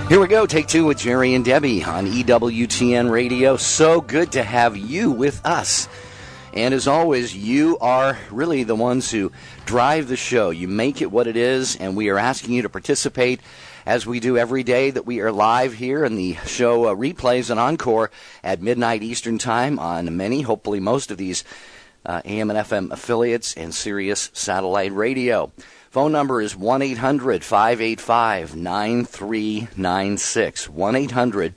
Here we go, take two with Jerry and Debbie on EWTN Radio. So good to have you with us. And as always, you are really the ones who drive the show. You make it what it is, and we are asking you to participate as we do every day that we are live here, and the show replays and encore at midnight Eastern Time on many, hopefully most of these AM and FM affiliates and Sirius Satellite Radio. Phone number is 1-800-585-9396.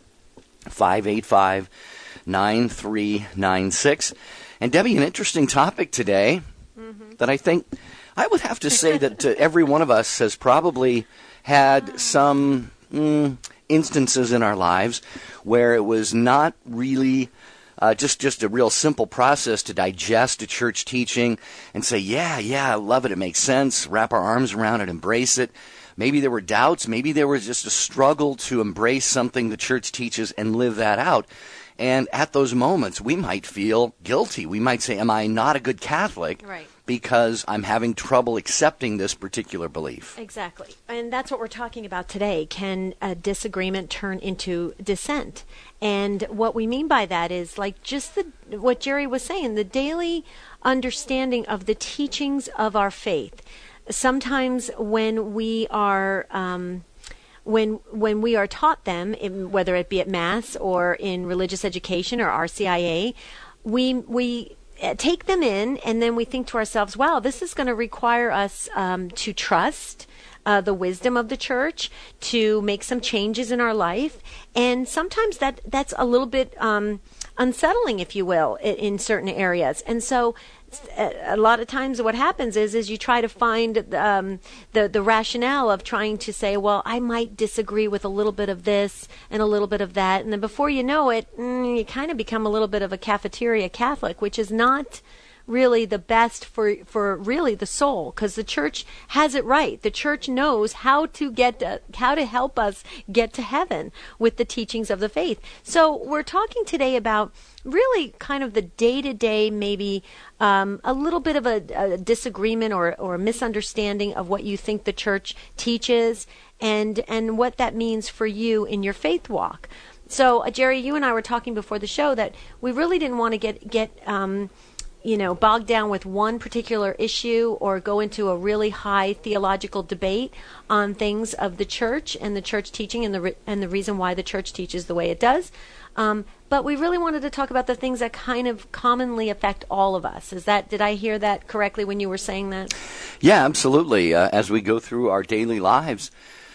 1-800-585-9396. And Debbie, an interesting topic today that I think I would have to say that every one of us has probably had some instances in our lives where it was not really just a real simple process to digest a church teaching and say, yeah, I love it, it makes sense, wrap our arms around it, embrace it. Maybe there were doubts, maybe there was just a struggle to embrace something the church teaches and live that out. And at those moments, we might feel guilty. We might say, am I not a good Catholic? Right. Because I'm having trouble accepting this particular belief. Exactly. And that's what we're talking about today. Can a disagreement turn into dissent? And what we mean by that is like just what Jerry was saying, the daily understanding of the teachings of our faith. Sometimes when we are when we are taught them, whether it be at Mass or in religious education or RCIA, we take them in, and then we think to ourselves, wow, this is going to require us to trust the wisdom of the church, to make some changes in our life. And sometimes that's a little bit unsettling, if you will, in certain areas. And so a lot of times what happens is you try to find the rationale of trying to say, well, I might disagree with a little bit of this and a little bit of that. And then before you know it, you kind of become a little bit of a cafeteria Catholic, which is not really the best for really the soul, because the church has it right. The church knows how to help us get to heaven with the teachings of the faith. So we're talking today about really kind of the day-to-day, maybe a little bit of a disagreement or a misunderstanding of what you think the church teaches and what that means for you in your faith walk. So, Jerry, you and I were talking before the show that we really didn't want to get bogged down with one particular issue or go into a really high theological debate on things of the church and the church teaching and the reason why the church teaches the way it does. But we really wanted to talk about the things that kind of commonly affect all of us. Did I hear that correctly when you were saying that? Yeah, absolutely. As we go through our daily lives,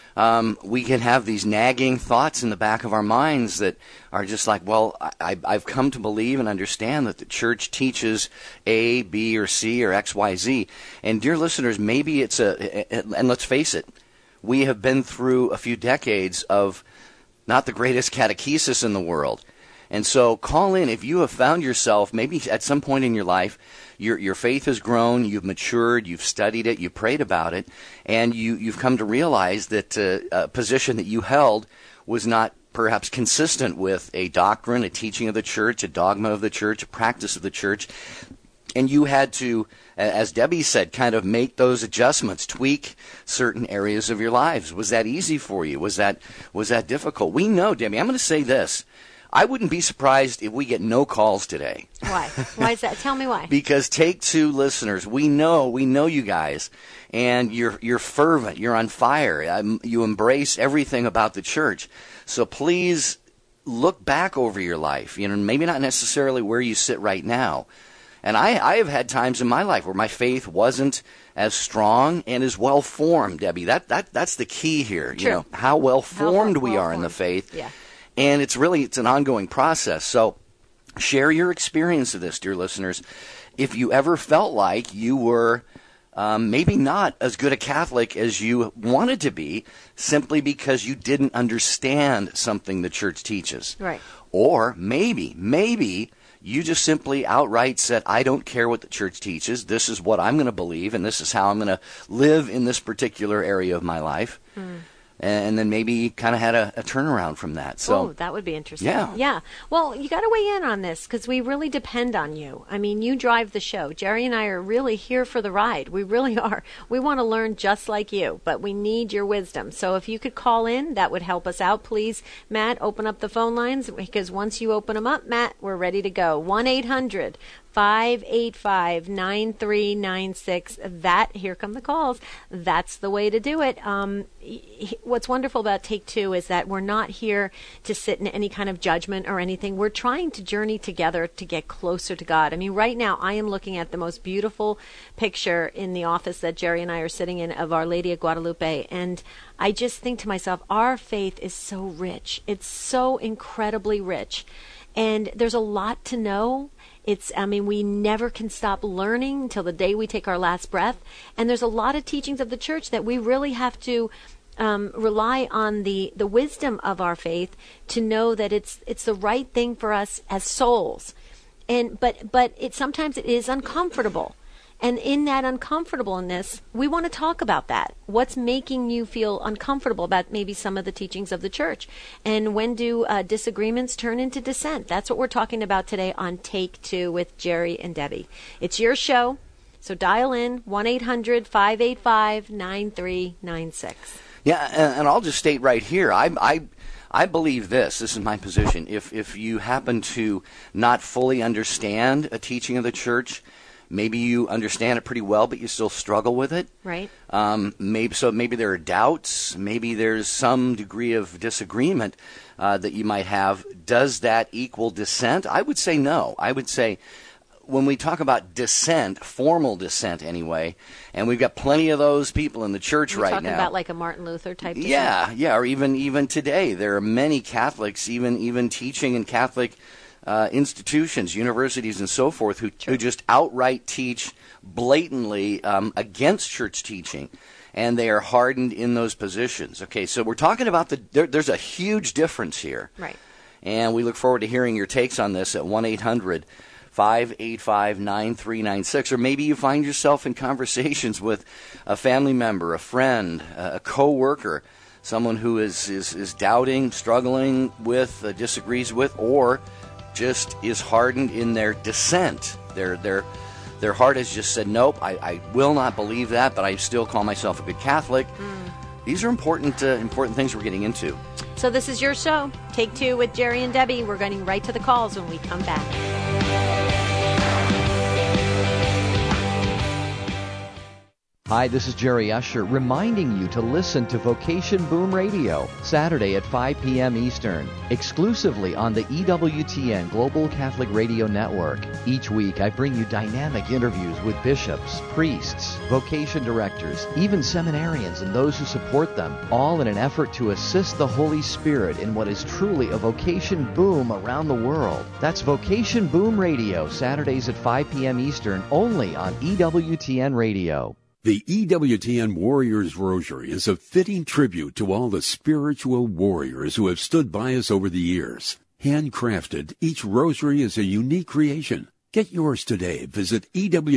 we can have these nagging thoughts in the back of our minds that are just like, well, I've come to believe and understand that the church teaches A, B, or C, or X, Y, Z. And dear listeners, maybe it's and let's face it, we have been through a few decades of not the greatest catechesis in the world. And so call in if you have found yourself, maybe at some point in your life, your faith has grown, you've matured, you've studied it, you prayed about it, and you've come to realize that a position that you held was not perhaps consistent with a doctrine, a teaching of the church, a dogma of the church, a practice of the church. And you had to, as Debbie said, kind of make those adjustments, tweak certain areas of your lives. Was that easy for you? Was that difficult? We know, Debbie, I'm going to say this. I wouldn't be surprised if we get no calls today. Why? Why is that? Tell me why. Because Take Two listeners, we know you guys, and you're fervent, you're on fire, you embrace everything about the church. So please look back over your life, maybe not necessarily where you sit right now. And I have had times in my life where my faith wasn't as strong and as well formed, Debbie. That's the key here. True. How well formed we are in the faith. Yeah. And it's an ongoing process. So share your experience of this, dear listeners. If you ever felt like you were maybe not as good a Catholic as you wanted to be, simply because you didn't understand something the church teaches. Right. Or maybe you just simply outright said, I don't care what the church teaches. This is what I'm going to believe, and this is how I'm going to live in this particular area of my life. and then maybe kind of had a turnaround from that. So that would be interesting. Yeah. Well, you got to weigh in on this because we really depend on you. I mean, you drive the show. Jerry and I are really here for the ride. We really are. We want to learn just like you, but we need your wisdom. So if you could call in, that would help us out. Please, Matt, open up the phone lines, because once you open them up, Matt, we're ready to go. 1-800-585-9396. Here come the calls. That's the way to do it. What's wonderful about Take Two is that we're not here to sit in any kind of judgment or anything. We're trying to journey together to get closer to God. I mean, right now I am looking at the most beautiful picture in the office that Jerry and I are sitting in of Our Lady of Guadalupe, and I just think to myself, our faith is so rich. It's so incredibly rich. And there's a lot to know. We never can stop learning until the day we take our last breath. And there's a lot of teachings of the church that we really have to rely on the wisdom of our faith to know that it's the right thing for us as souls. But sometimes it is uncomfortable. And in that uncomfortableness, we want to talk about that. What's making you feel uncomfortable about maybe some of the teachings of the church? And when do disagreements turn into dissent? That's what we're talking about today on Take Two with Jerry and Debbie. It's your show, so dial in 1-800-585-9396. Yeah, and I'll just state right here, I believe this is my position. If you happen to not fully understand a teaching of the church, maybe you understand it pretty well, but you still struggle with it. Right. Maybe there are doubts. Maybe there's some degree of disagreement that you might have. Does that equal dissent? I would say no. I would say when we talk about dissent, formal dissent anyway, and we've got plenty of those people in the church right now. You're talking about like a Martin Luther type dissent? Yeah, or even today. There are many Catholics, even teaching in Catholic institutions, universities, and so forth, who just outright teach blatantly against church teaching, and they are hardened in those positions. Okay, so we're talking about there's a huge difference here. Right. And we look forward to hearing your takes on this at 1-800-585-9396, or maybe you find yourself in conversations with a family member, a friend, a co-worker, someone who is doubting, struggling with, disagrees with, or just is hardened in their dissent. Their heart has just said, nope, I will not believe that, but I still call myself a good Catholic. These are important things we're getting into. So this is your show, Take Two with Jerry and Debbie. We're getting right to the calls when we come back. Hi, this is Jerry Usher reminding you to listen to Vocation Boom Radio, Saturday at 5 p.m. Eastern, exclusively on the EWTN Global Catholic Radio Network. Each week, I bring you dynamic interviews with bishops, priests, vocation directors, even seminarians and those who support them, all in an effort to assist the Holy Spirit in what is truly a vocation boom around the world. That's Vocation Boom Radio, Saturdays at 5 p.m. Eastern, only on EWTN Radio. The EWTN Warriors Rosary is a fitting tribute to all the spiritual warriors who have stood by us over the years. Handcrafted, each rosary is a unique creation. Get yours today. Visit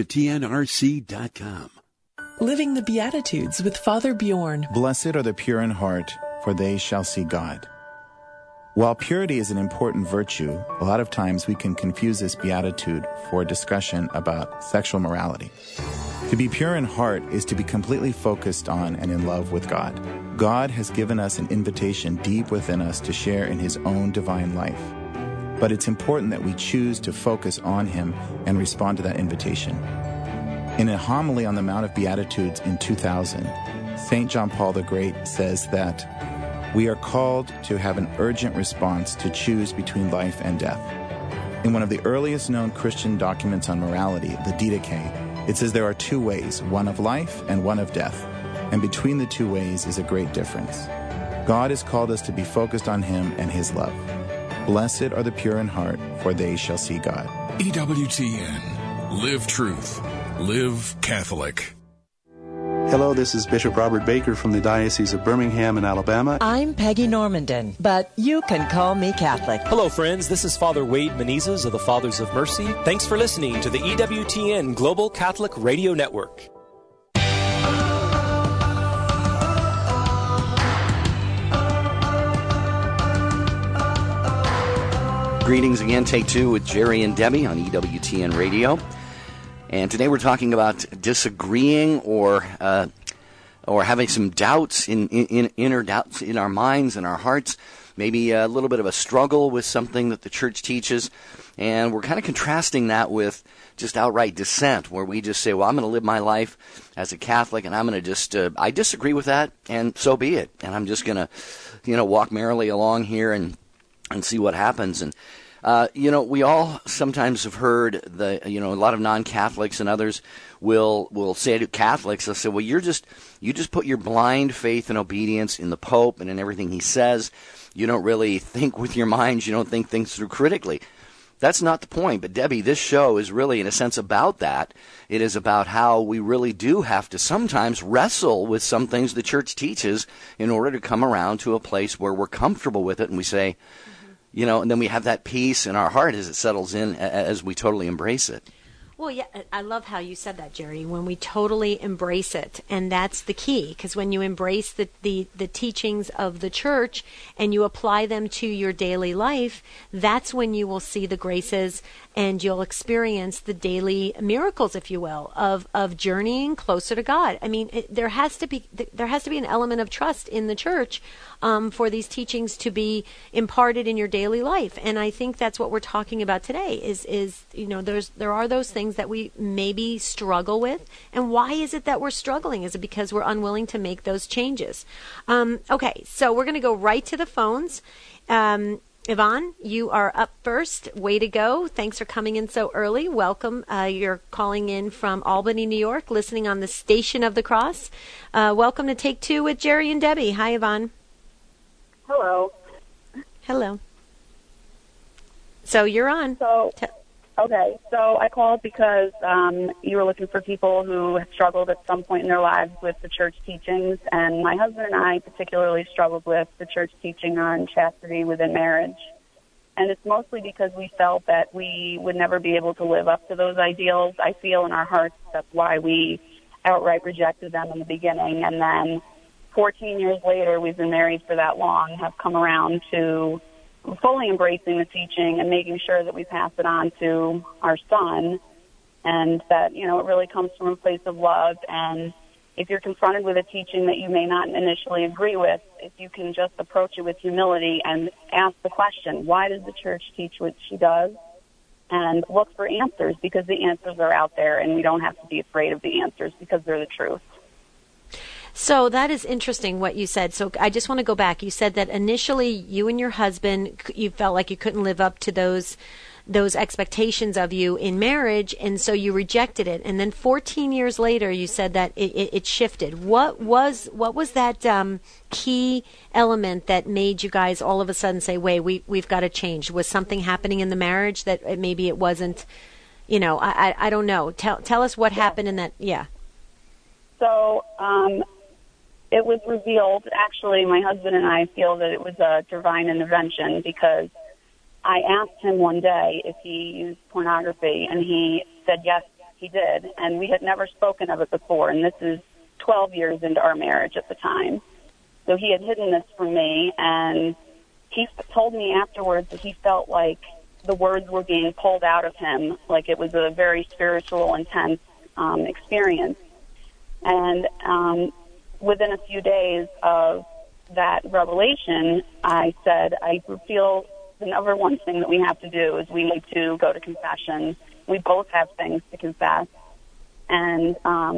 EWTNRC.com. Living the Beatitudes with Father Bjorn. Blessed are the pure in heart, for they shall see God. While purity is an important virtue, a lot of times we can confuse this beatitude for a discussion about sexual morality. To be pure in heart is to be completely focused on and in love with God. God has given us an invitation deep within us to share in His own divine life. But it's important that we choose to focus on Him and respond to that invitation. In a homily on the Mount of Beatitudes in 2000, St. John Paul the Great says that we are called to have an urgent response to choose between life and death. In one of the earliest known Christian documents on morality, the Didache, it says there are two ways, one of life and one of death. And between the two ways is a great difference. God has called us to be focused on Him and His love. Blessed are the pure in heart, for they shall see God. EWTN. Live truth. Live Catholic. Hello, this is Bishop Robert Baker from the Diocese of Birmingham in Alabama. I'm Peggy Normandin, but you can call me Catholic. Hello, friends. This is Father Wade Menezes of the Fathers of Mercy. Thanks for listening to the EWTN Global Catholic Radio Network. Greetings again, Take Two with Jerry and Debbie on EWTN Radio. And today we're talking about disagreeing or having some doubts, inner doubts in our minds and our hearts, maybe a little bit of a struggle with something that the church teaches. And we're kind of contrasting that with just outright dissent, where we just say, well, I'm going to live my life as a Catholic, and I'm going to just, I disagree with that, and so be it. And I'm just going to, walk merrily along here and see what happens. And, we all sometimes have heard a lot of non-Catholics and others will say to Catholics, they'll say, well, you just put your blind faith and obedience in the Pope and in everything he says. You don't really think with your minds. You don't think things through critically. That's not the point. But Debbie, this show is really, in a sense, about that. It is about how we really do have to sometimes wrestle with some things the church teaches in order to come around to a place where we're comfortable with it and we say, and then we have that peace in our heart as it settles in, as we totally embrace it. Well, yeah, I love how you said that, Jerry, when we totally embrace it. And that's the key, because when you embrace the teachings of the church and you apply them to your daily life, that's when you will see the graces and you'll experience the daily miracles, if you will, of journeying closer to God. I mean, there has to be an element of trust in the church for these teachings to be imparted in your daily life. And I think that's what we're talking about today is there are those things that we maybe struggle with. And why is it that we're struggling? Is it because we're unwilling to make those changes? Okay, so we're going to go right to the phones. Yvonne, you are up first. Way to go. Thanks for coming in so early. Welcome. You're calling in from Albany, New York, listening on the Station of the Cross. Welcome to Take Two with Jerry and Debbie. Hi, Yvonne. Hello. Hello. So you're on. Okay, so I called because you were looking for people who have struggled at some point in their lives with the church teachings, and my husband and I particularly struggled with the church teaching on chastity within marriage. And it's mostly because we felt that we would never be able to live up to those ideals. I feel in our hearts that's why we outright rejected them in the beginning, and then 14 years later, we've been married for that long, have come around to fully embracing the teaching and making sure that we pass it on to our son, and that, it really comes from a place of love. And if you're confronted with a teaching that you may not initially agree with, if you can just approach it with humility and ask the question, why does the church teach what she does? And look for answers, because the answers are out there, and we don't have to be afraid of the answers because they're the truth. So that is interesting what you said. So I just want to go back. You said that initially you and your husband, you felt like you couldn't live up to those expectations of you in marriage, and so you rejected it. And then 14 years later, you said that it shifted. What was that key element that made you guys all of a sudden say, "Wait, we've got to change"? Was something happening in the marriage that maybe it wasn't? I don't know. Tell us what happened in that. Yeah. So. It was revealed, actually, my husband and I feel that it was a divine intervention, because I asked him one day if he used pornography, and he said yes, he did, and we had never spoken of it before, and this is 12 years into our marriage at the time. So he had hidden this from me, and he told me afterwards that he felt like the words were being pulled out of him, like it was a very spiritual, intense experience. And within a few days of that revelation, I said, I feel the number one thing that we have to do is we need to go to confession. We both have things to confess. And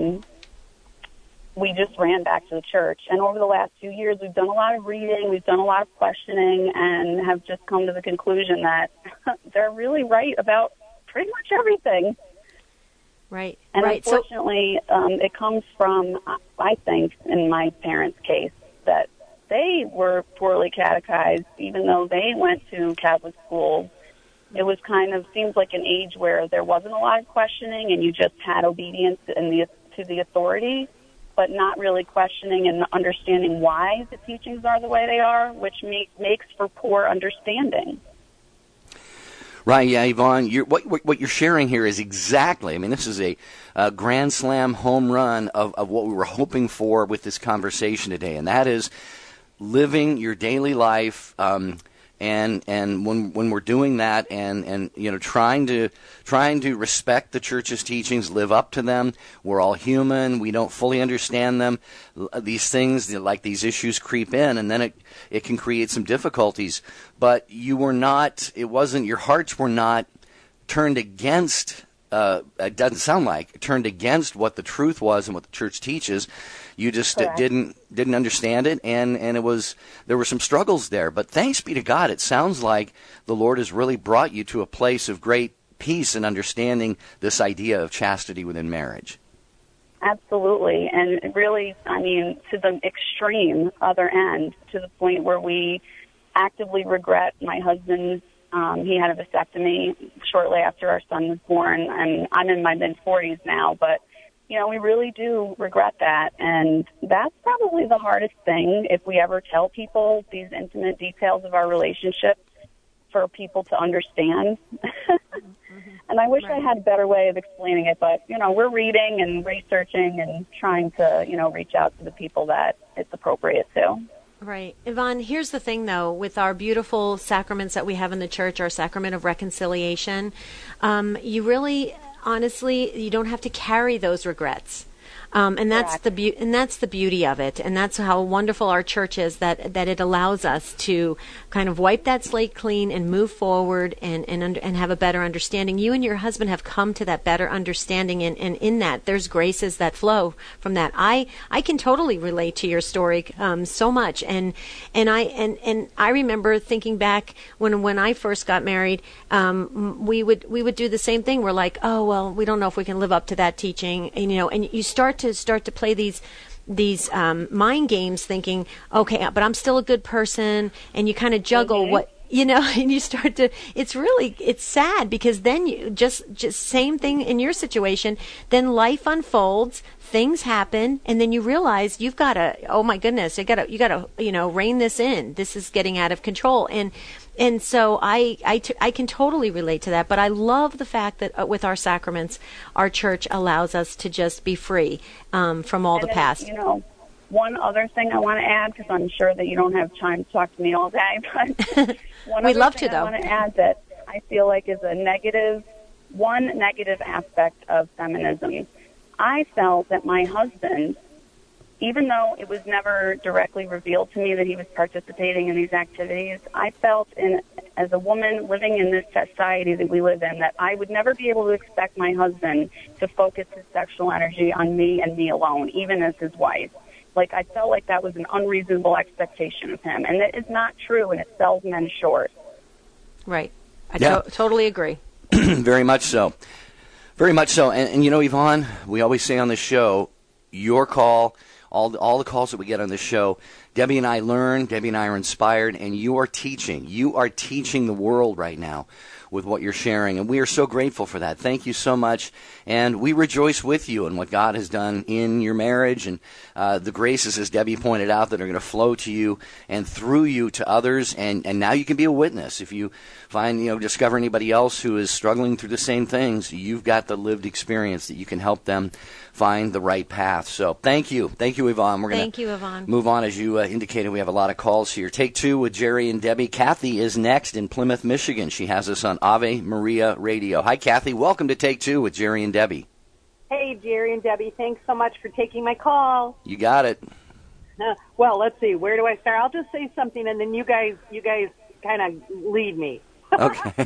we just ran back to the church. And over the last 2 years, we've done a lot of reading, we've done a lot of questioning, and have just come to the conclusion that they're really right about pretty much everything. Right. And right. Unfortunately, it comes from, I think, in my parents' case, that they were poorly catechized, even though they went to Catholic schools. It was seems like an age where there wasn't a lot of questioning, and you just had obedience to the authority, but not really questioning and understanding why the teachings are the way they are, which makes for poor understanding. Right, yeah, Yvonne, what you're sharing here is exactly, this is a grand slam home run of what we were hoping for with this conversation today, and that is living your daily life, And when we're doing that and trying to respect the church's teachings, live up to them, we're all human. We don't fully understand them. These things, like these issues, creep in, and then it can create some difficulties. But your hearts were not turned against. It doesn't sound like turned against what the truth was and what the church teaches. You just didn't understand it, and there were some struggles there. But thanks be to God, it sounds like the Lord has really brought you to a place of great peace and understanding this idea of chastity within marriage. Absolutely, and really, to the extreme other end, to the point where we actively regret my husband's. He had a vasectomy shortly after our son was born, and I'm in my mid-40s now, but we really do regret that, and that's probably the hardest thing if we ever tell people these intimate details of our relationship for people to understand. And I wish I had a better way of explaining it, but, we're reading and researching and trying to, reach out to the people that it's appropriate to. Right. Yvonne, here's the thing, though, with our beautiful sacraments that we have in the church, our sacrament of reconciliation, you really... honestly, you don't have to carry those regrets. And that's the beauty of it, and that's how wonderful our church is, that it allows us to kind of wipe that slate clean and move forward and have a better understanding. You and your husband have come to that better understanding, and in that there's graces that flow from that. I can totally relate to your story so much, and I remember thinking back when I first got married, we would do the same thing. We're like, oh well, we don't know if we can live up to that teaching, and you start to play these mind games, thinking, okay, but I'm still a good person, and you kind of juggle what and you start to. It's sad, because then you just same thing in your situation. Then life unfolds, things happen, and then you realize you've got to. Oh my goodness, you got to rein this in. This is getting out of control, and so I can totally relate to that. But I love the fact that with our sacraments, our church allows us to just be free from all the past. One other thing I want to add, because I'm sure that you don't have time to talk to me all day, but we'd love to, though. I want to add that I feel like is one negative aspect of feminism. I felt that my husband, even though it was never directly revealed to me that he was participating in these activities, I felt, as a woman living in this society that we live in, that I would never be able to expect my husband to focus his sexual energy on me and me alone, even as his wife. Like, I felt like that was an unreasonable expectation of him, and it is not true, and it sells men short. Right. I totally agree. Very much so. Very much so. And Yvonne, we always say on this show, your call, all the calls that we get on this show, Debbie and I learn, Debbie and I are inspired, and you are teaching. You are teaching the world right now with what you're sharing, and we are so grateful for that. Thank you so much, and we rejoice with you in what God has done in your marriage, and the graces, as Debbie pointed out, that are going to flow to you and through you to others, and now you can be a witness. If you discover anybody else who is struggling through the same things, you've got the lived experience that you can help them find the right path. So thank you, Yvonne. We're going to move on. As you indicated, we have a lot of calls here. Take two with Jerry and Debbie. Kathy is next in Plymouth, Michigan. She has us on Ave Maria Radio. Hi, Kathy. Welcome to Take Two with Jerry and Debbie. Hey, Jerry and Debbie. Thanks so much for taking my call. You got it. Well, let's see. Where do I start? I'll just say something, and then you guys kind of lead me. Okay.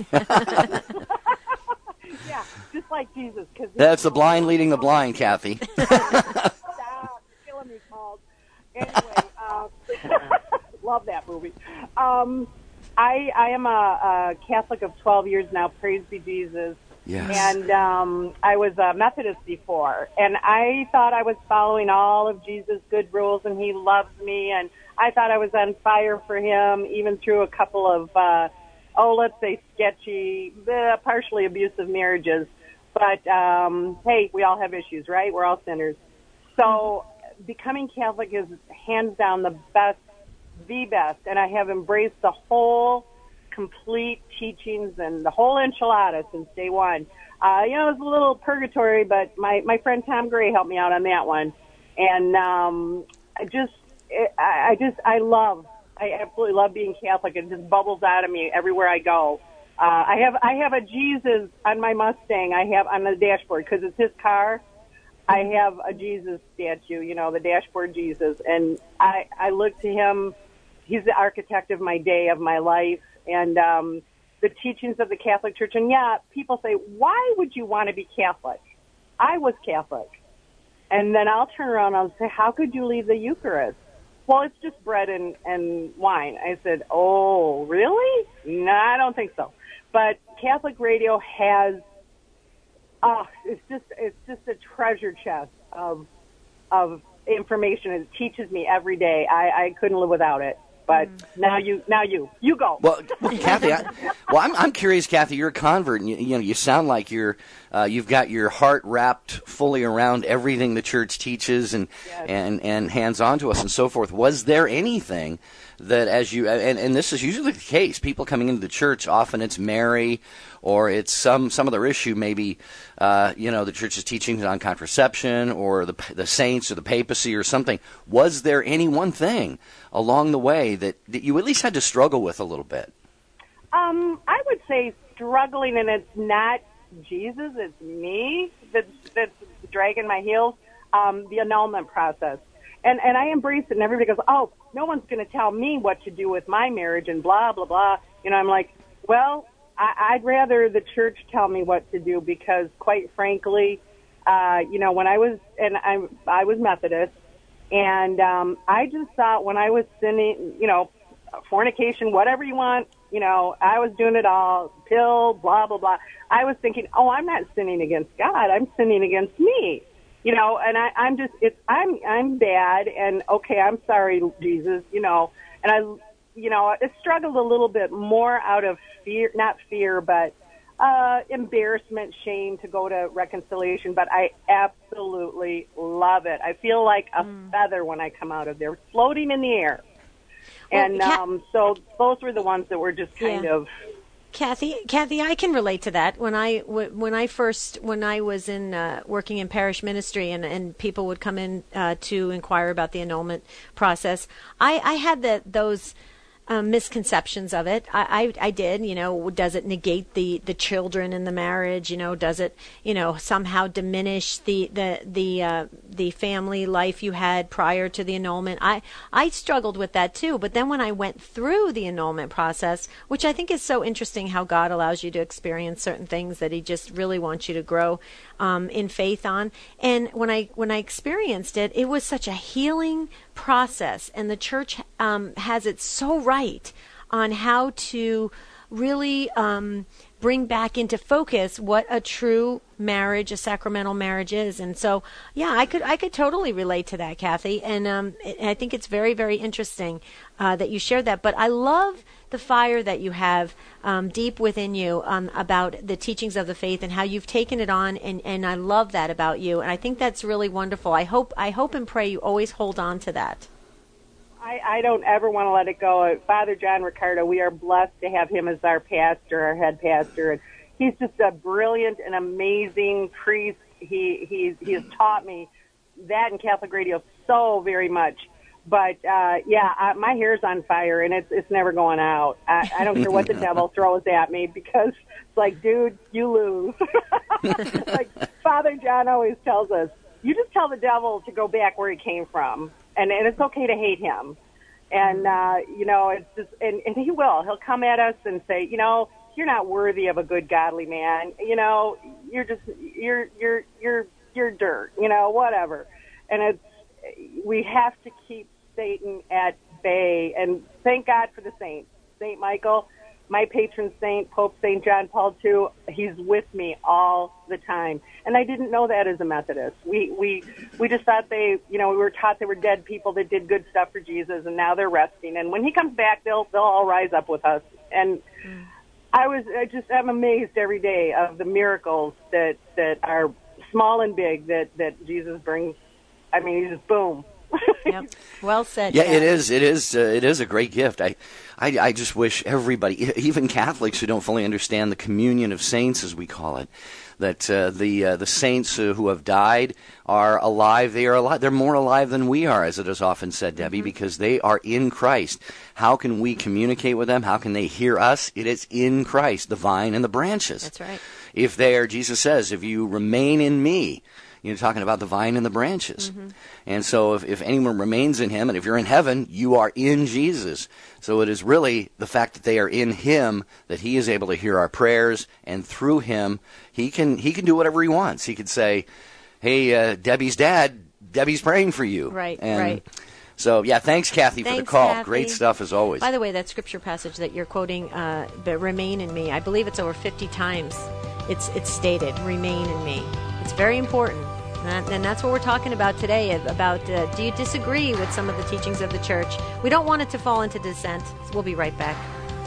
Yeah, just like Jesus. That's the blind leading the blind, Kathy. Stop killing me, Paul. Anyway, love that movie. I am a Catholic of 12 years now, praise be Jesus. Yes. And I was a Methodist before, and I thought I was following all of Jesus' good rules, and he loves me, and I thought I was on fire for him, even through a couple of, let's say sketchy, partially abusive marriages. But, hey, we all have issues, right? We're all sinners. So becoming Catholic is hands down the best, and I have embraced the whole complete teachings and the whole enchilada since day one. It was a little purgatory, but my friend Tom Gray helped me out on that one. And I love I absolutely love being Catholic. It just bubbles out of me everywhere I go. I have a Jesus on my Mustang. I have on the dashboard because it's his car. I have a Jesus statue, the dashboard Jesus, and I look to him. He's the architect of my day, of my life, and the teachings of the Catholic Church. And yeah, people say, why would you want to be Catholic? I was Catholic. And then I'll turn around and I'll say, how could you leave the Eucharist? Well, it's just bread and wine. I said, oh, really? No, I don't think so. But Catholic radio has, it's just a treasure chest of information. It teaches me every day. I couldn't live without it. But now you go. Well, Kathy, I'm curious, Kathy. You're a convert, and you sound like you've got your heart wrapped fully around everything the church teaches and hands on to us and so forth. Was there anything that, as you and this is usually the case, people coming into the church, often it's Mary or it's some other issue, maybe the church's teachings on contraception or the saints or the papacy or something. Was there any one thing along the way that you at least had to struggle with a little bit? I would say struggling, and it's not Jesus, it's me that's dragging my heels. The annulment process. And I embrace it, and everybody goes, oh, no one's going to tell me what to do with my marriage and blah, blah, blah. I'm like, well, I'd rather the church tell me what to do because, quite frankly, when I was Methodist, and I just thought when I was sinning, fornication, whatever you want, I was doing it all, pill, blah, blah, blah. I was thinking, oh, I'm not sinning against God. I'm sinning against me. And I'm bad, and okay, I'm sorry, Jesus, and I struggled a little bit more out of fear, not fear, but embarrassment, shame to go to reconciliation, but I absolutely love it. I feel like a feather when I come out of there, floating in the air. Well, and so those were the ones that were just kind of... Kathy, I can relate to that. When I was in working in parish ministry and people would come in to inquire about the annulment process, I had those misconceptions of it. I did, does it negate the children in the marriage? Does it, somehow diminish the family life you had prior to the annulment? I struggled with that too. But then when I went through the annulment process, which I think is so interesting how God allows you to experience certain things that he just really wants you to grow in faith on. And when I experienced it, it was such a healing process, and the church has it so right on how to really bring back into focus what a true marriage, a sacramental marriage is. And so, yeah, I could totally relate to that, Kathy. And I think it's very, very interesting that you shared that. But I love the fire that you have deep within you about the teachings of the faith and how you've taken it on. And I love that about you. And I think that's really wonderful. I hope and pray you always hold on to that. I don't ever want to let it go. Father John Ricardo, we are blessed to have him as our pastor, our head pastor. And he's just a brilliant and amazing priest. He has taught me that in Catholic radio so very much. But, my hair's on fire, and it's never going out. I don't care what the devil throws at me because it's like, dude, you lose. Like Father John always tells us, you just tell the devil to go back where he came from. And it's okay to hate him. And, it's just, and he will. He'll come at us and say, you're not worthy of a good, godly man. You're just, you're dirt, whatever. And we have to keep Satan at bay. And thank God for the saints. St. Michael, my patron saint, Pope St. John Paul II, he's with me all the time. And I didn't know that as a Methodist. We just thought we were taught they were dead people that did good stuff for Jesus, and now they're resting. And when he comes back, they'll all rise up with us. And I'm amazed every day of the miracles that are small and big that Jesus brings. I mean, he just boom, Yep. Well said. Yeah, Kathy. it is a great gift. I just wish everybody, even Catholics who don't fully understand the communion of saints, as we call it, that the saints who have died are alive. They are alive. They're more alive than we are, as it is often said, Debbie, because they are in Christ. How can we communicate with them? How can they hear us? It is in Christ, the vine and the branches. That's right. If they are, Jesus says, if you remain in me, you're talking about the vine and the branches. Mm-hmm. And so if anyone remains in him, and if you're in heaven, you are in Jesus. So it is really the fact that they are in him that he is able to hear our prayers, and through him, he can do whatever he wants. He could say, hey, Debbie's dad, Debbie's praying for you. Right, and right. So, yeah, thanks, Kathy, for the call. Kathy. Great stuff, as always. By the way, that scripture passage that you're quoting, but remain in me, I believe it's over 50 times. It's stated, remain in me. It's very important. And that's what we're talking about today, about do you disagree with some of the teachings of the church? We don't want it to fall into dissent. So we'll be right back.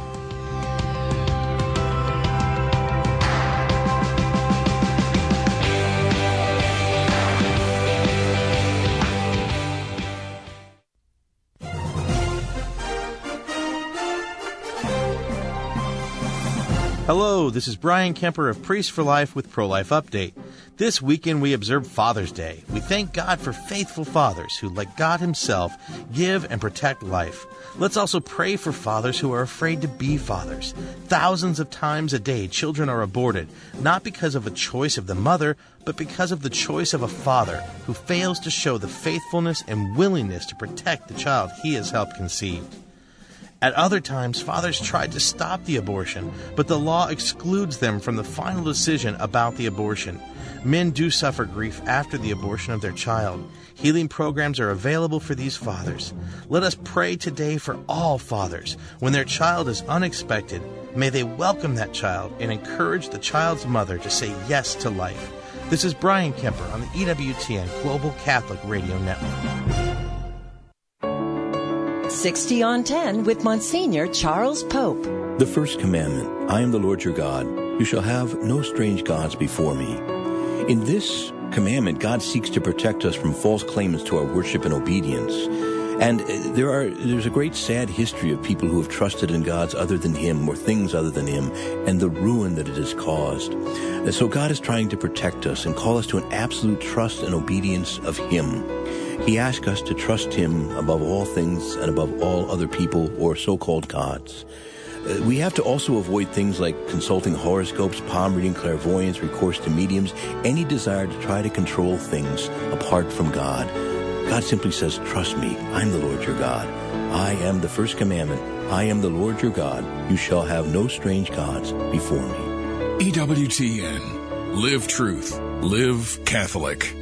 Hello, this is Brian Kemper of Priest for Life with Pro-Life Update. This weekend we observe Father's Day. We thank God for faithful fathers who, like God himself, give and protect life. Let's also pray for fathers who are afraid to be fathers. Thousands of times a day, children are aborted, not because of a choice of the mother, but because of the choice of a father who fails to show the faithfulness and willingness to protect the child he has helped conceive. At other times, fathers tried to stop the abortion, but the law excludes them from the final decision about the abortion. Men do suffer grief after the abortion of their child. Healing programs are available for these fathers. Let us pray today for all fathers. When their child is unexpected, may they welcome that child and encourage the child's mother to say yes to life. This is Brian Kemper on the EWTN Global Catholic Radio Network. 60 on 10 with Monsignor Charles Pope. The first commandment, I am the Lord your God. You shall have no strange gods before me. In this commandment, God seeks to protect us from false claimants to our worship and obedience. And there's a great sad history of people who have trusted in gods other than him or things other than him, and the ruin that it has caused. And so God is trying to protect us and call us to an absolute trust and obedience of him. He asks us to trust him above all things and above all other people or so-called gods. We have to also avoid things like consulting horoscopes, palm reading, clairvoyance, recourse to mediums, any desire to try to control things apart from God. God simply says, trust me, I'm the Lord your God. I am the first commandment. I am the Lord your God. You shall have no strange gods before me. EWTN. Live truth. Live Catholic.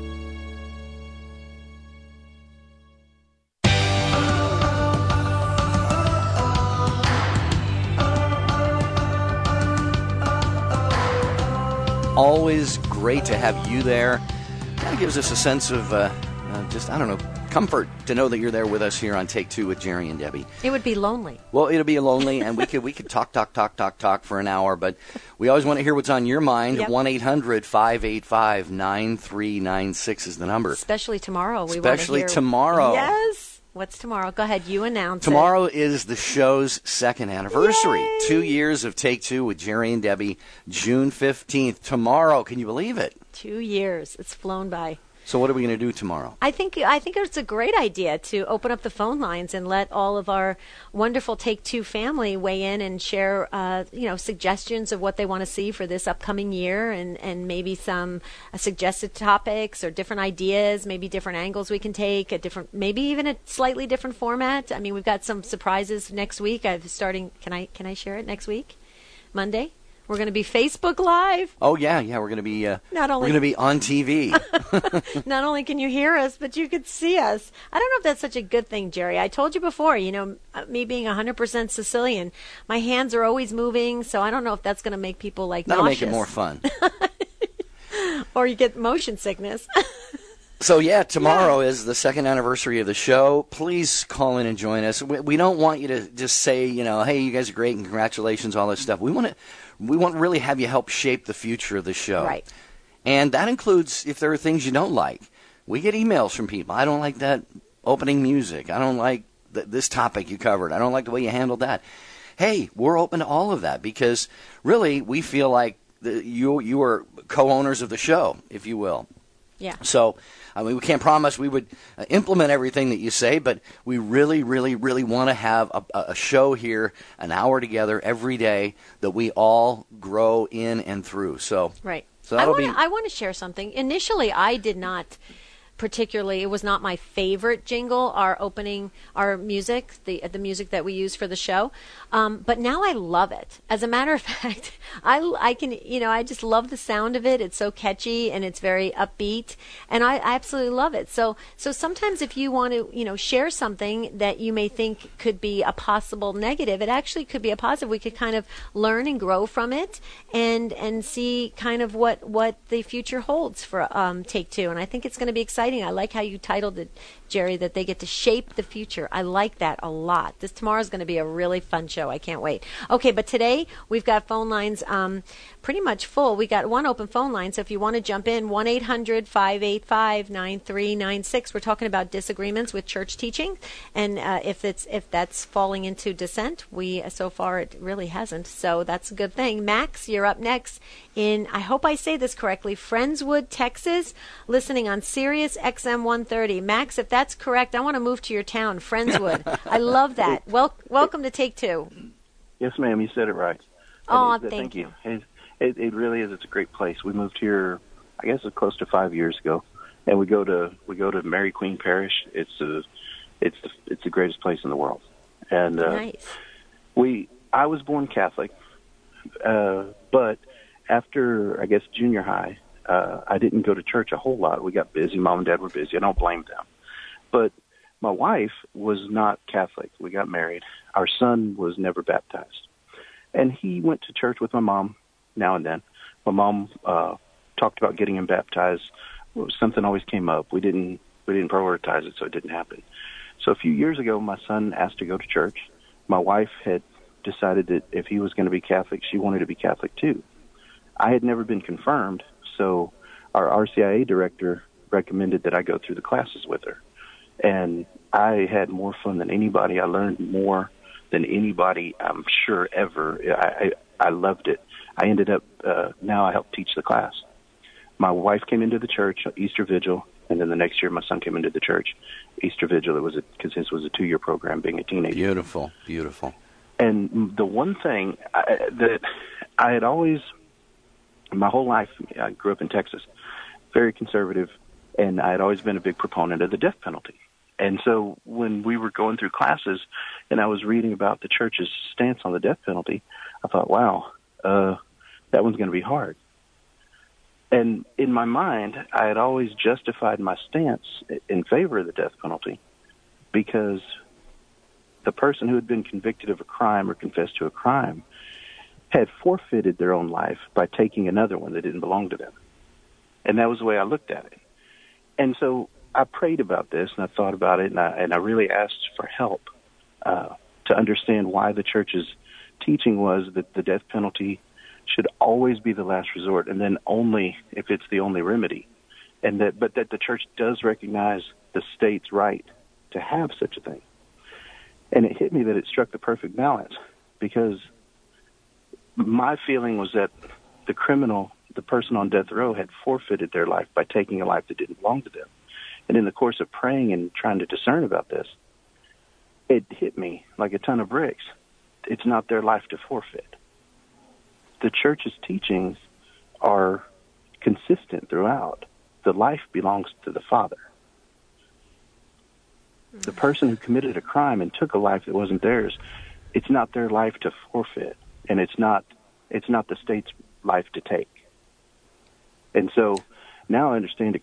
Always great to have you there. Kind of gives us a sense of comfort to know that you're there with us here on Take Two with Jerry and Debbie. It would be lonely. Well, it'll be lonely, and we could talk for an hour, but we always want to hear what's on your mind. Yep. 1-800-585-9396 is the number. Especially tomorrow. Especially tomorrow. Yes. What's tomorrow? Go ahead. You announce Tomorrow is the show's second anniversary. Yay! 2 years of Take Two with Jerry and Debbie, June 15th. Tomorrow. Can you believe it? 2 years. It's flown by. So what are we going to do tomorrow? I think it's a great idea to open up the phone lines and let all of our wonderful Take Two family weigh in and share, suggestions of what they want to see for this upcoming year, and maybe some suggested topics or different ideas, maybe different angles we can take, maybe even a slightly different format. I mean, we've got some surprises next week. Can I share it next week, Monday? We're going to be Facebook Live. Oh yeah, we're going to be we're going to be on TV. Not only can you hear us, but you could see us. I don't know if that's such a good thing, Jerry. I told you before, me being 100% Sicilian, my hands are always moving, so I don't know if that's going to make people nauseous. That'll make it more fun. Or you get motion sickness. So, tomorrow is the second anniversary of the show. Please call in and join us. We don't want you to just say, hey, you guys are great and congratulations, all this stuff. We want to really have you help shape the future of the show. Right. And that includes if there are things you don't like. We get emails from people. I don't like that opening music. I don't like this topic you covered. I don't like the way you handled that. Hey, we're open to all of that because really we feel like you are co-owners of the show, if you will. Yeah. So, I mean, we can't promise we would implement everything that you say, but we really, really, really want to have a show here, an hour together every day that we all grow in and through. So, right. So that'll I want to share something. Initially, I did not particularly, it was not my favorite jingle, our music, the music that we use for the show. But now I love it. As a matter of fact, I just love the sound of it. It's so catchy and it's very upbeat, and I absolutely love it. So sometimes if you want to, share something that you may think could be a possible negative, it actually could be a positive. We could kind of learn and grow from it and see kind of what the future holds for Take Two. And I think it's going to be exciting. I like how you titled it, Jerry, that they get to shape the future. I like that a lot. Tomorrow's going to be a really fun show. I can't wait. Okay, but today we've got phone lines pretty much full. We got one open phone line, so if you want to jump in, 1-800-585-9396. We're talking about disagreements with church teaching, and if that's falling into dissent, so far it really hasn't, so that's a good thing. Max, you're up next in, I hope I say this correctly, Friendswood, Texas, listening on Sirius XM 130. Max, if that's correct, I want to move to your town, Friendswood. I love that. Welcome to Take Two. Yes, ma'am, you said it right. Oh, thank you. It really is. It's a great place. We moved here, I guess, close to 5 years ago, and we go to Mary Queen Parish. It's the greatest place in the world. And nice. I was born Catholic, but after, I guess, junior high, I didn't go to church a whole lot. We got busy. Mom and Dad were busy. I don't blame them. But my wife was not Catholic. We got married. Our son was never baptized. And he went to church with my mom now and then. My mom talked about getting him baptized. Something always came up. We didn't prioritize it, so it didn't happen. So a few years ago, my son asked to go to church. My wife had decided that if he was going to be Catholic, she wanted to be Catholic too. I had never been confirmed, so our RCIA director recommended that I go through the classes with her. And I had more fun than anybody. I learned more than anybody, I'm sure, ever. I loved it. I ended up, now I help teach the class. My wife came into the church, Easter Vigil, and then the next year my son came into the church, Easter Vigil. Because his was a 2-year program, being a teenager. Beautiful, beautiful. And the one thing that I had always, my whole life, I grew up in Texas, very conservative, and I had always been a big proponent of the death penalty. And so when we were going through classes and I was reading about the church's stance on the death penalty, I thought, wow, that one's going to be hard. And in my mind, I had always justified my stance in favor of the death penalty because the person who had been convicted of a crime or confessed to a crime had forfeited their own life by taking another one that didn't belong to them. And that was the way I looked at it. And so I prayed about this, and I thought about it, and I really asked for help to understand why the church's teaching was that the death penalty should always be the last resort, and then only if it's the only remedy, but that the church does recognize the state's right to have such a thing. And it hit me that it struck the perfect balance, because my feeling was that the criminal, the person on death row, had forfeited their life by taking a life that didn't belong to them. And in the course of praying and trying to discern about this, it hit me like a ton of bricks. It's not their life to forfeit. The church's teachings are consistent throughout. The life belongs to the Father. The person who committed a crime and took a life that wasn't theirs, it's not their life to forfeit, and it's not the state's life to take. And so now I understand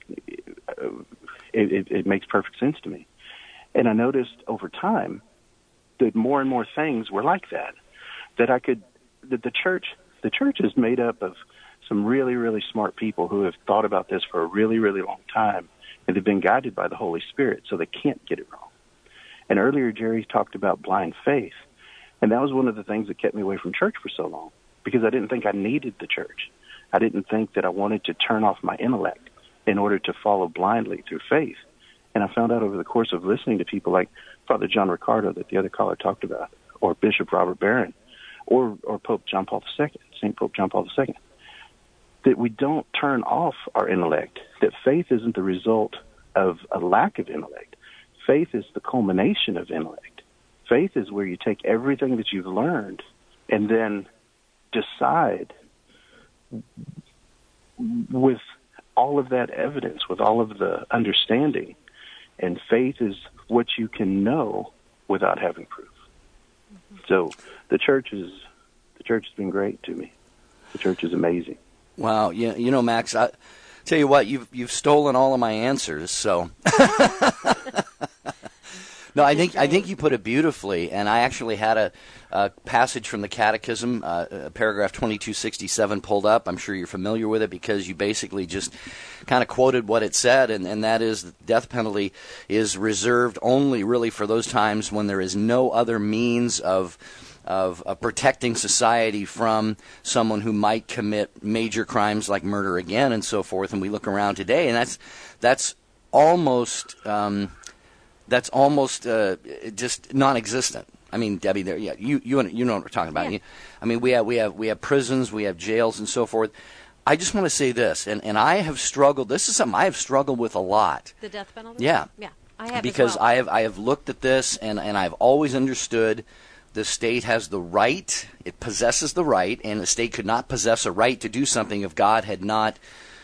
it makes perfect sense to me. And I noticed over time that more and more things were like that. That the church is made up of some really, really smart people who have thought about this for a really, really long time, and they've been guided by the Holy Spirit, so they can't get it wrong. And earlier, Jerry talked about blind faith, and that was one of the things that kept me away from church for so long, because I didn't think I needed the church. I didn't think that I wanted to turn off my intellect in order to follow blindly through faith. And I found out over the course of listening to people like Father John Ricardo that the other caller talked about, or Bishop Robert Barron, or Pope John Paul II, St. Pope John Paul II, that we don't turn off our intellect, that faith isn't the result of a lack of intellect. Faith is the culmination of intellect. Faith is where you take everything that you've learned and then decide with all of that evidence, with all of the understanding. And faith is what you can know without having proof. So the church has been great to me. The church is amazing. Wow, you know, Max, I tell you what, you've stolen all of my answers. So, no, I think you put it beautifully, and I actually had a passage from the Catechism, paragraph 2267, pulled up. I'm sure you're familiar with it because you basically just kind of quoted what it said, and that is the death penalty is reserved only really for those times when there is no other means of protecting society from someone who might commit major crimes like murder again and so forth. And we look around today, and that's almost just non-existent. I mean, Debbie, there, yeah, you know what we're talking about. Yeah. I mean, we have prisons, we have jails, and so forth. I just want to say this, and I have struggled. This is something I have struggled with a lot. The death penalty. Yeah, I have because as well. I have looked at this, and I've always understood. The state has the right, it possesses the right, and the state could not possess a right to do something if God had not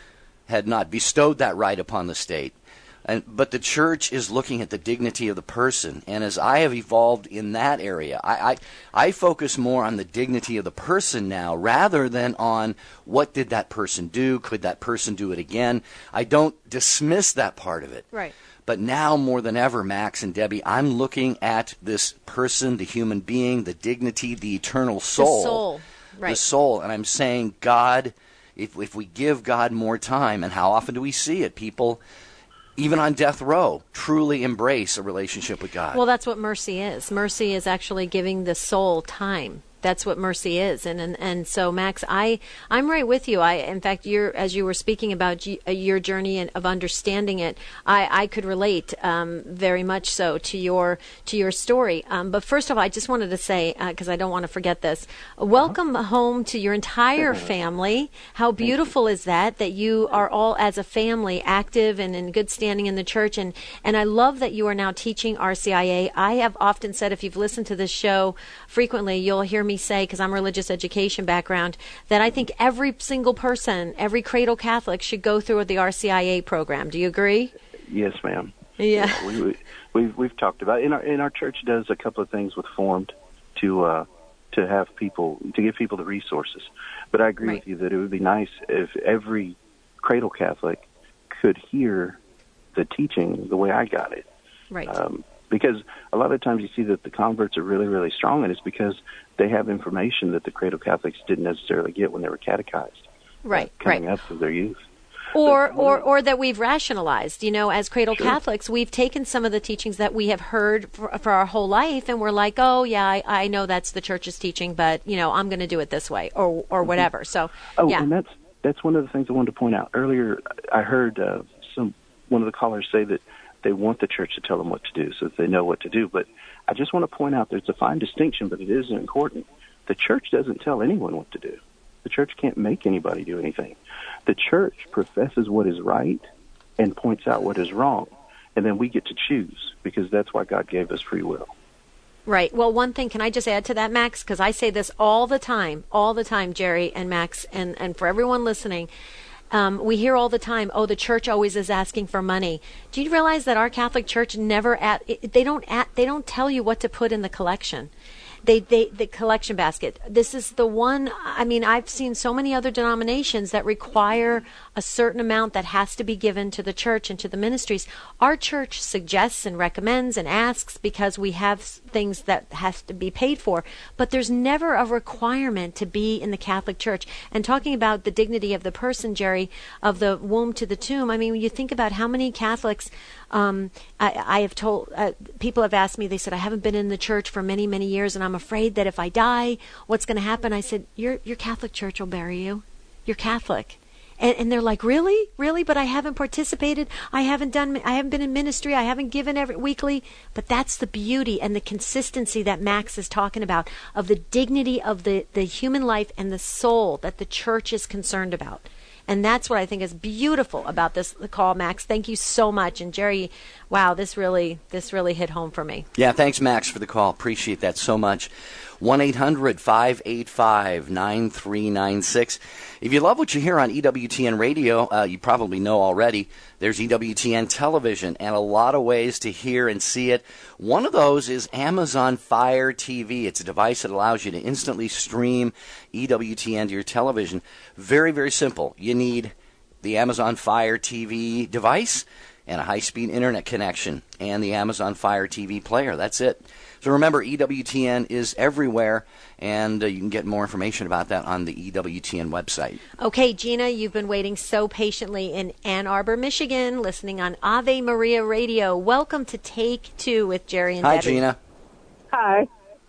bestowed that right upon the state. But the church is looking at the dignity of the person, and as I have evolved in that area, I focus more on the dignity of the person now rather than on what did that person do, could that person do it again. I don't dismiss that part of it. Right. But now more than ever, Max and Debbie, I'm looking at this person, the human being, the dignity, the eternal soul. The soul, right. The soul. And I'm saying, God, if we give God more time, and how often do we see it? People, even on death row, truly embrace a relationship with God. Well, that's what mercy is. Mercy is actually giving the soul time. That's what mercy is, and so Max, I'm right with you. In fact, as you were speaking about your journey of understanding it, I could relate very much so to your story. But first of all, I just wanted to say, because I don't want to forget this, welcome home to your entire family. How beautiful is that you are all as a family active and in good standing in the church, and I love that you are now teaching RCIA. I have often said, if you've listened to this show frequently, you'll hear me say, because I'm a religious education background, that I think every single person, every cradle Catholic should go through the RCIA program. Do you agree? Yes, ma'am. Yeah. We've talked about it. Our church does a couple of things with Formed to have people, to give people the resources. But I agree with you that it would be nice if every cradle Catholic could hear the teaching the way I got it. Right. Because a lot of times you see that the converts are really, really strong, and it's because they have information that the cradle Catholics didn't necessarily get when they were catechized. Right, coming up through their youth. Or that we've rationalized. As cradle Sure. Catholics, we've taken some of the teachings that we have heard for our whole life, and we're like, oh, yeah, I know that's the church's teaching, but, I'm going to do it this way, or whatever. So, yeah. And that's one of the things I wanted to point out. Earlier, I heard one of the callers say that they want the church to tell them what to do so that they know what to do. But I just want to point out there's a fine distinction, but it is important. The church doesn't tell anyone what to do. The church can't make anybody do anything. The church professes what is right and points out what is wrong. And then we get to choose, because that's why God gave us free will. Right. Well, one thing, can I just add to that, Max? Because I say this all the time, Jerry and Max, and for everyone listening. We hear all the time, the church always is asking for money. Do you realize that our Catholic Church they don't tell you what to put in the collection. The collection basket. This is the one, I've seen so many other denominations that require a certain amount that has to be given to the church and to the ministries. Our church suggests and recommends and asks because we have things that has to be paid for, but there's never a requirement to be in the Catholic Church. And talking about the dignity of the person, Jerry, of the womb to the tomb, when you think about how many Catholics, I have told, people have asked me, they said, I haven't been in the church for many, many years, and I'm afraid that if I die, what's going to happen? I said, your Catholic Church will bury you. You're Catholic. And they're like, really? But I haven't participated. I haven't been in ministry. I haven't given every weekly. But that's the beauty and the consistency that Max is talking about, of the dignity of the human life and the soul that the church is concerned about. And that's what I think is beautiful about the call, Max. Thank you so much. And Jerry, wow, this really hit home for me. Yeah, thanks, Max, for the call. Appreciate that so much. 1-800-585-9396. If you love what you hear on EWTN Radio, you probably know already, there's EWTN Television and a lot of ways to hear and see it. One of those is Amazon Fire TV. It's a device that allows you to instantly stream EWTN to your television. Very, very simple. You need the Amazon Fire TV device and a high-speed internet connection and the Amazon Fire TV player. That's it. So remember, EWTN is everywhere, and you can get more information about that on the EWTN website. Okay, Gina, you've been waiting so patiently in Ann Arbor, Michigan, listening on Ave Maria Radio. Welcome to Take Two with Jerry and Debbie. Hi, Gina. Hi.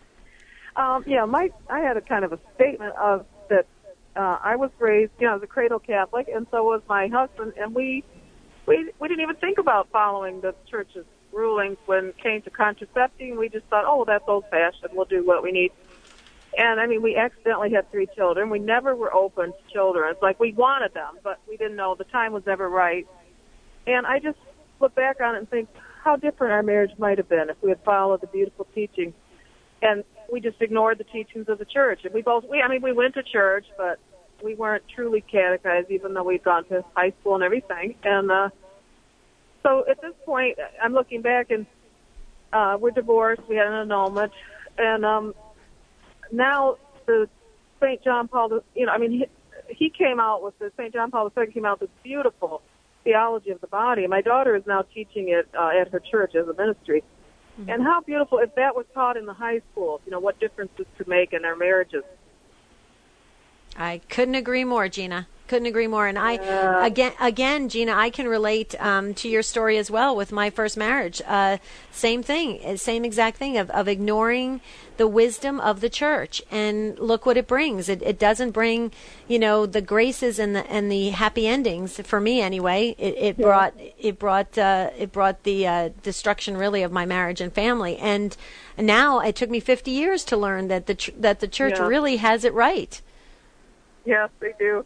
I had a kind of a statement of that I was raised, as a cradle Catholic, and so was my husband, and we didn't even think about following the church's rulings when it came to contracepting. We just thought, oh, that's old-fashioned. We'll do what we need. And, we accidentally had 3 children. We never were open to children. It's like we wanted them, but we didn't know the time was ever right. And I just look back on it and think how different our marriage might have been if we had followed the beautiful teaching. And we just ignored the teachings of the church. And we went to church, but we weren't truly catechized, even though we'd gone to high school and everything. And so at this point, I'm looking back, and we're divorced. We had an annulment, and now the St. John Paul, he came out with the St. John Paul II came out with this beautiful theology of the body. And my daughter is now teaching it at her church as a ministry. Mm-hmm. And how beautiful if that was taught in the high schools. What difference this could make in their marriages. I couldn't agree more, Gina. Couldn't agree more. And again, Gina, I can relate to your story as well with my first marriage. Same thing, same exact thing of ignoring the wisdom of the church. And look what it brings. It doesn't bring, the graces and the happy endings for me anyway. It brought the destruction really of my marriage and family. And now it took me 50 years to learn that the church really has it right. Yes, they do.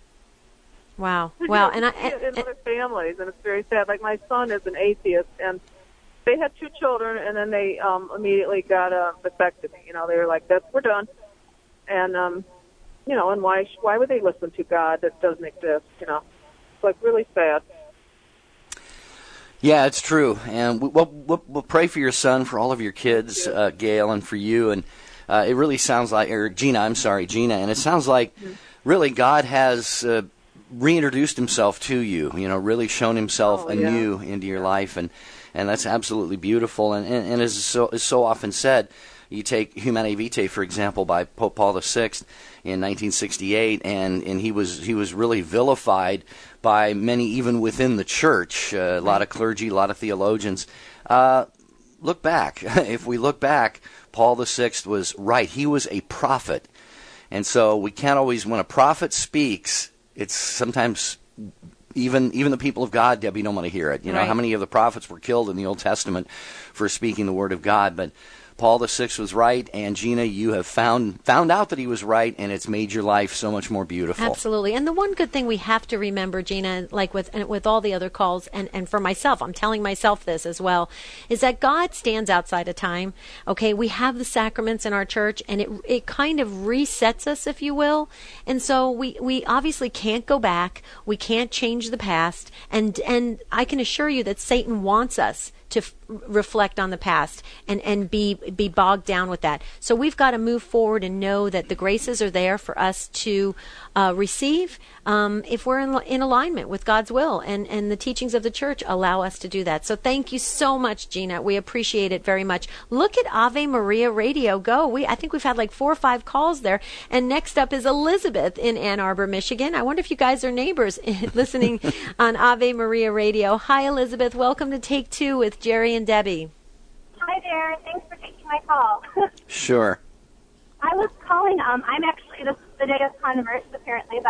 Wow. And in other families, and it's very sad. Like my son is an atheist, and they had 2 children, and then they immediately got a vasectomy. They were like, we're done. And and why would they listen to God that doesn't exist? It's like really sad. Yeah, it's true. And we'll pray for your son, for all of your kids, Gail, and for you. And it really sounds like, Gina, and it sounds like really God has reintroduced himself to you, really shown himself anew into your life, and that's absolutely beautiful. And as so often said, you take Humanae Vitae, for example, by Pope Paul VI in 1968, and he was really vilified by many, even within the church, a lot of clergy, a lot of theologians. Look back. If we look back, Paul VI was right. He was a prophet. And so we can't always, when a prophet speaks, it's sometimes even the people of God, Debbie, don't want to hear it. How many of the prophets were killed in the Old Testament for speaking the word of God? But Paul VI was right, and Gina, you have found out that he was right, and it's made your life so much more beautiful. Absolutely. And the one good thing we have to remember, Gina, like with all the other calls, and for myself, I'm telling myself this as well, is that God stands outside of time. Okay, we have the sacraments in our church, and it kind of resets us, if you will. And so we obviously can't go back. We can't change the past. And I can assure you that Satan wants us to reflect on the past and be bogged down with that. So we've got to move forward and know that the graces are there for us to receive if we're in alignment with God's will, and the teachings of the church allow us to do that. So thank you so much, Gina. We appreciate it very much. Look at Ave Maria Radio Go. I think we've had like 4 or 5 calls there. And next up is Elizabeth in Ann Arbor, Michigan. I wonder if you guys are neighbors listening on Ave Maria Radio. Hi, Elizabeth. Welcome to Take Two with Jerry and Debbie. Hi there. Thanks for taking my call. Sure. I was calling. I'm actually, this is the day of converts, apparently, but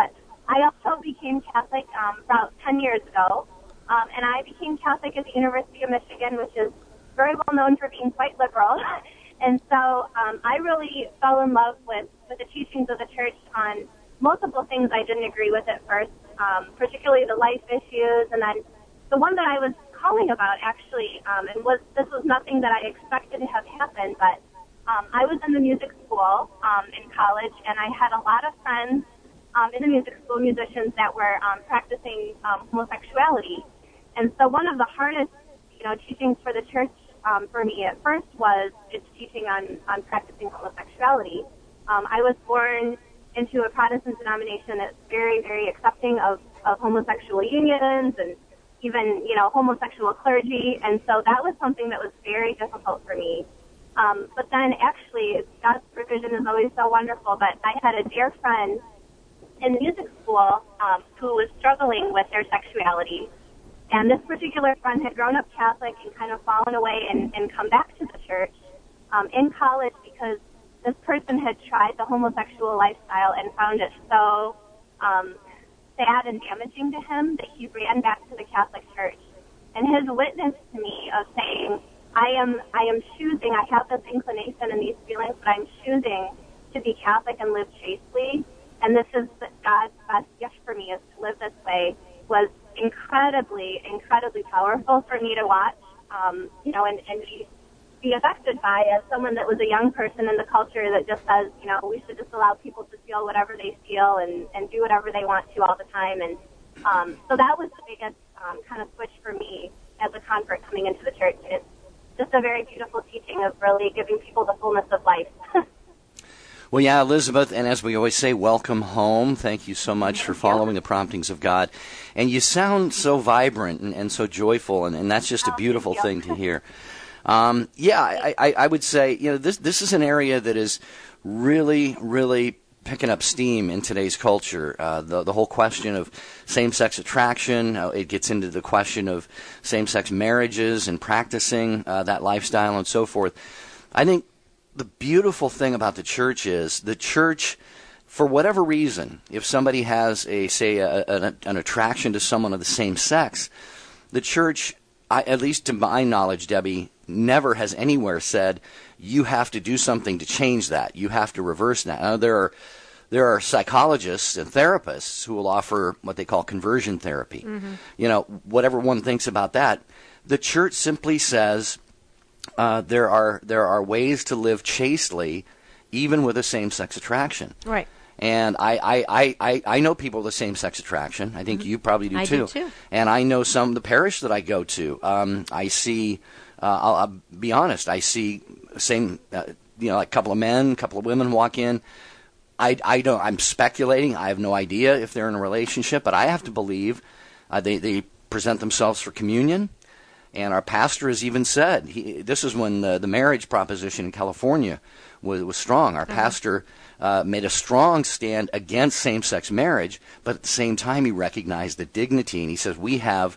I also became Catholic about 10 years ago, and I became Catholic at the University of Michigan, which is very well known for being quite liberal. And so I really fell in love with the teachings of the church on multiple things I didn't agree with at first, particularly the life issues. And then the one that I was calling about, actually, this was nothing that I expected to have happened, but I was in the music school in college, and I had a lot of friends in the music school, musicians that were practicing homosexuality. And so one of the hardest, teachings for the church for me at first was its teaching on practicing homosexuality. I was born into a Protestant denomination that's very, very accepting of homosexual unions and even, homosexual clergy. And so that was something that was very difficult for me. But then actually, God's provision is always so wonderful. But I had a dear friend in music school who was struggling with their sexuality. And this particular friend had grown up Catholic and kind of fallen away and come back to the church in college because this person had tried the homosexual lifestyle and found it so sad and damaging to him that he ran back to the Catholic Church. And his witness to me of saying, I am choosing, I have this inclination and these feelings, but I'm choosing to be Catholic and live chastely, and this is God's best gift for me is to live this way, was incredibly, incredibly powerful for me to watch, and be affected by as someone that was a young person in the culture that just says, we should just allow people to feel whatever they feel and do whatever they want to all the time. And so that was the biggest kind of switch for me as a convert coming into the church. It's just a very beautiful teaching of really giving people the fullness of life. Well, yeah, Elizabeth, and as we always say, welcome home. Thank you so much for following the promptings of God. And you sound so vibrant and so joyful, and that's just a beautiful thing to hear. I would say, this is an area that is really, really picking up steam in today's culture. The whole question of same-sex attraction, it gets into the question of same-sex marriages and practicing that lifestyle and so forth. I think the beautiful thing about the church is the church, for whatever reason, if somebody has an attraction to someone of the same sex, the church, at least to my knowledge, Debbie, never has anywhere said you have to do something to change that. You have to reverse that. Now, there are psychologists and therapists who will offer what they call conversion therapy. Mm-hmm. Whatever one thinks about that, the church simply says there are ways to live chastely, even with a same-sex attraction. Right. And I know people with the same-sex attraction. I think you probably do too. I do too. And I know the parish that I go to. I see. I'll be honest. I see like a couple of men, a couple of women walk in. I don't. I'm speculating. I have no idea if they're in a relationship, but I have to believe they present themselves for communion. And our pastor has even said, this is when the marriage proposition in California was strong. Our pastor made a strong stand against same-sex marriage, but at the same time he recognized the dignity, and he says we have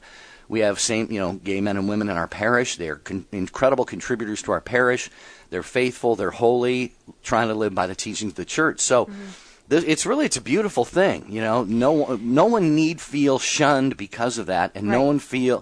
gay men and women in our parish. They're incredible contributors to our parish. They're faithful. They're holy, trying to live by the teachings of the church. So it's a beautiful thing. No one need feel shunned because of that, and no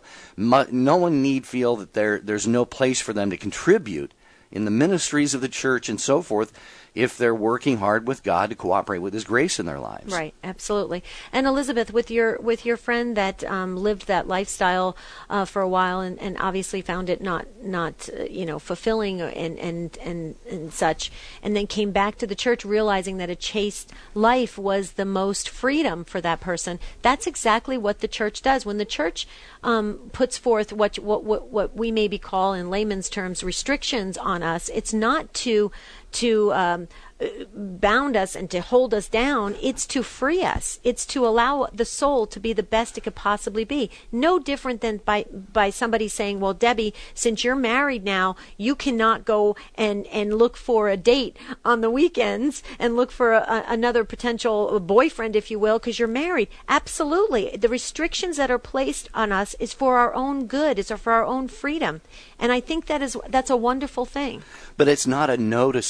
one need feel that there's no place for them to contribute in the ministries of the church and so forth, if they're working hard with God to cooperate with His grace in their lives. Right, absolutely. And Elizabeth, with your friend that lived that lifestyle for a while and obviously found it not fulfilling and such, and then came back to the church realizing that a chaste life was the most freedom for that person. That's exactly what the church does. When the church puts forth what we maybe call in layman's terms restrictions on us, it's not to bound us and to hold us down. It's to free us. It's to allow the soul to be the best it could possibly be. No different than by somebody saying, well, Debbie, since you're married now, you cannot go and look for a date on the weekends and look for another potential boyfriend, if you will, because you're married. Absolutely. The restrictions that are placed on us is for our own good. It's for our own freedom. And I think that's a wonderful thing. But it's not a no to something.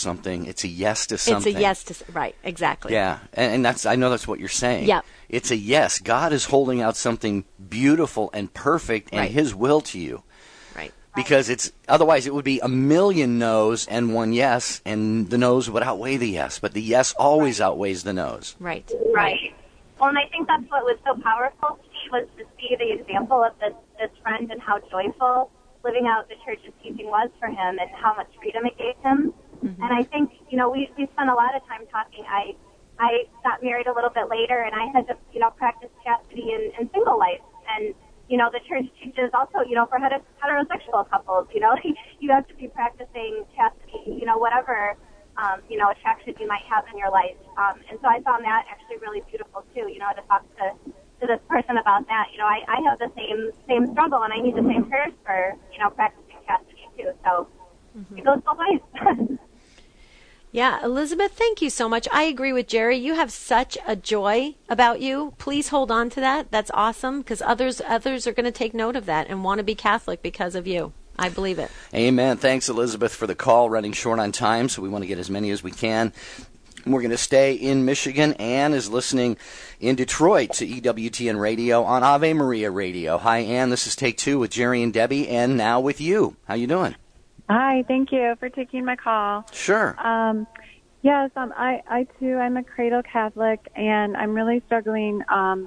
something. It's a yes to something. It's a yes to, right, exactly. Yeah, and I know that's what you're saying. Yep. It's a yes. God is holding out something beautiful and perfect and His will to you. Right. Because otherwise it would be a million no's and one yes, and the no's would outweigh the yes. But the yes always outweighs the no's. Right. Right. Well, and I think that's what was so powerful to me, was to see the example of this friend and how joyful living out the church's teaching was for him and how much freedom it gave him. Mm-hmm. And I think, we spent a lot of time talking. I got married a little bit later, and I had to, practice chastity in single life. And, the church teaches also, for heterosexual couples, you have to be practicing chastity, whatever, attraction you might have in your life. And so I found that actually really beautiful, too, to talk to this person about that. I have the same struggle, and I need the same prayers for, practicing chastity, too. So it goes both ways. Yeah, Elizabeth, thank you so much. I agree with Jerry. You have such a joy about you. Please hold on to that. That's awesome, because others are going to take note of that and want to be Catholic because of you. I believe it. Amen. Thanks, Elizabeth, for the call. Running short on time, so we want to get as many as we can. We're going to stay in Michigan. Ann is listening in Detroit to EWTN Radio on Ave Maria Radio. Hi, Ann. This is Take Two with Jerry and Debbie, and now with you. How you doing? Hi. Thank you for taking my call. Sure. Yes, I too, I'm a cradle Catholic, and I'm really struggling.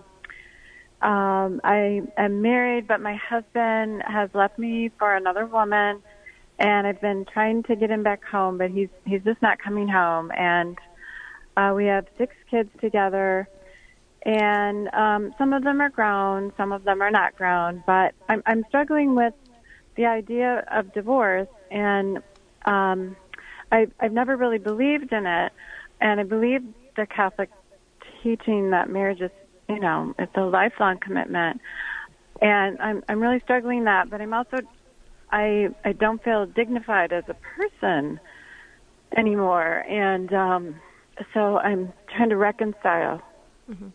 I am married, but my husband has left me for another woman, and I've been trying to get him back home, but he's just not coming home. And we have 6 kids together, and some of them are grown, some of them are not grown. But I'm struggling with the idea of divorce, and I've never really believed in it, and I believe the Catholic teaching that marriage is, it's a lifelong commitment, and I'm really struggling that. But I'm also, I don't feel dignified as a person anymore, and so I'm trying to reconcile. Mm-hmm.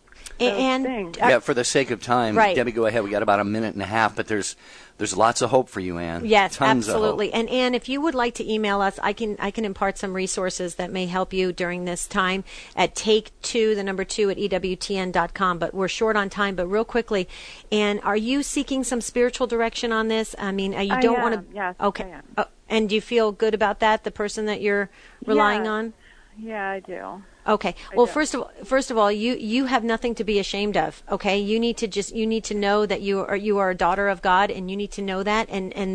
And for the sake of time, right. Debbie, go ahead. We got about a minute and a half, but there's lots of hope for you, Ann. Yes, Tons absolutely. Of hope. And Ann, if you would like to email us, I can impart some resources that may help you during this time at take2, the number 2 at EWTN.com. But we're short on time. But real quickly, Ann, are you seeking some spiritual direction on this? I mean, you don't want to. Yes, okay. I am. And do you feel good about that? The person that you're relying on? Yeah, I do. Okay. Well, first of all, you have nothing to be ashamed of. Okay. You need to know that you are a daughter of God, and you need to know that. And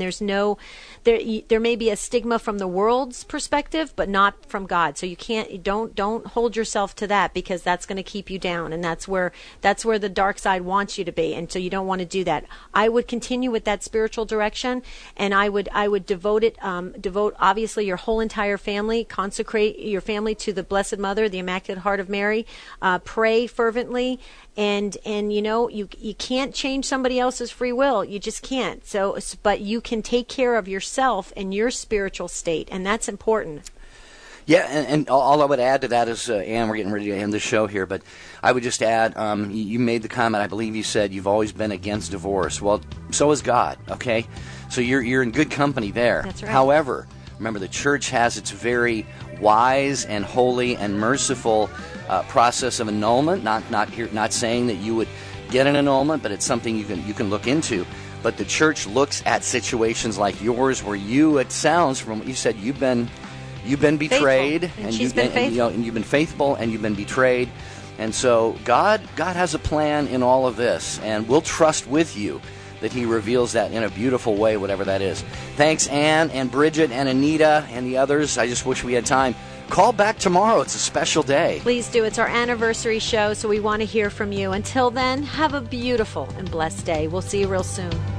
there may be a stigma from the world's perspective, but not from God. So don't hold yourself to that, because that's going to keep you down, and that's where the dark side wants you to be. And so you don't want to do that. I would continue with that spiritual direction, and I would devote obviously your whole entire family, consecrate your family to the Blessed Mother, the Immaculate Heart of Mary, pray fervently, and you can't change somebody else's free will. You just can't. But you can take care of yourself and your spiritual state, and that's important. Yeah, and all I would add to that is, Ann, we're getting ready to end the show here, but I would just add, you made the comment, I believe you said you've always been against divorce. Well, so is God, okay? So you're in good company there. That's right. However, remember, the church has its very wise and holy and merciful process of annulment. Not saying that you would get an annulment, but it's something you can look into. But the church looks at situations like yours, where it sounds from what you said, you've been betrayed, and she's been faithful. And you've been faithful, and you've been betrayed. And so God has a plan in all of this, and we'll trust with you that He reveals that in a beautiful way, whatever that is. Thanks, Ann and Bridget and Anita and the others. I just wish we had time. Call back tomorrow. It's a special day. Please do. It's our anniversary show, so we want to hear from you. Until then, have a beautiful and blessed day. We'll see you real soon.